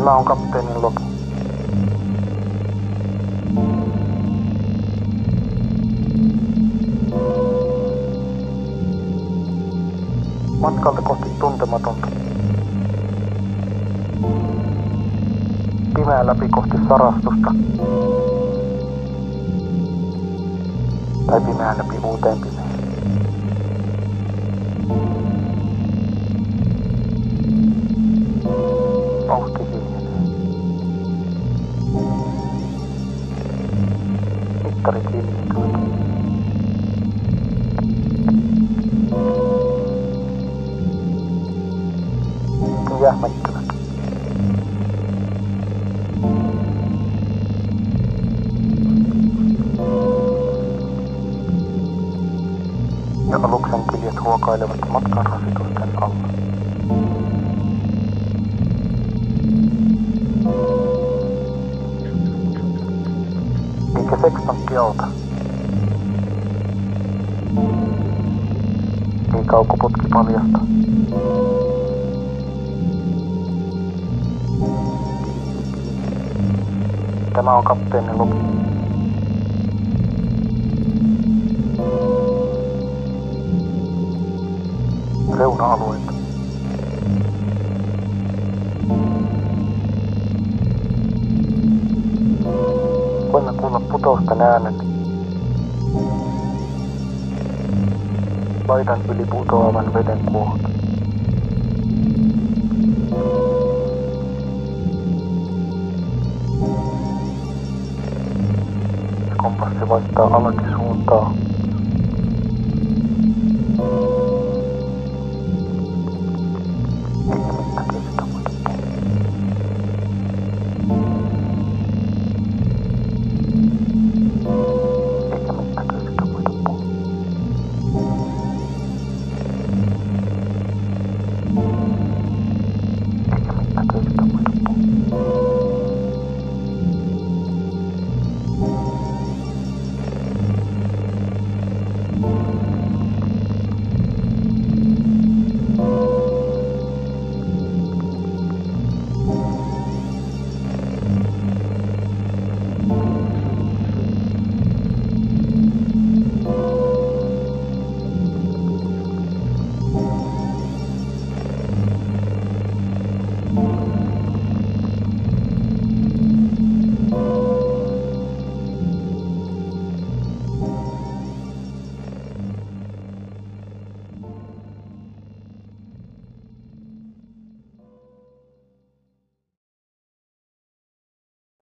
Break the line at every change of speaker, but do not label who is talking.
Tämä on kapteenin logi. Matkalta kohti tuntematonta. Pimeä läpi kohti sarastusta. Tai pimeä läpi uuteen pimeään. Vauhti hiljenee. Mittarit hiljentyvät. Ne jähmettyvät. Ja aluksen kiljet huokailevat matkan rasitusten alla. Eikä sekstantti auta. Ei kaukoputki paljasta. Tämä on kapteenin logi. Reuna-alueita. Voimme kuulla putousten äänet. Laidan yli putoavan veden kuohut. Kompassi vaihtaa alakisuuntaa.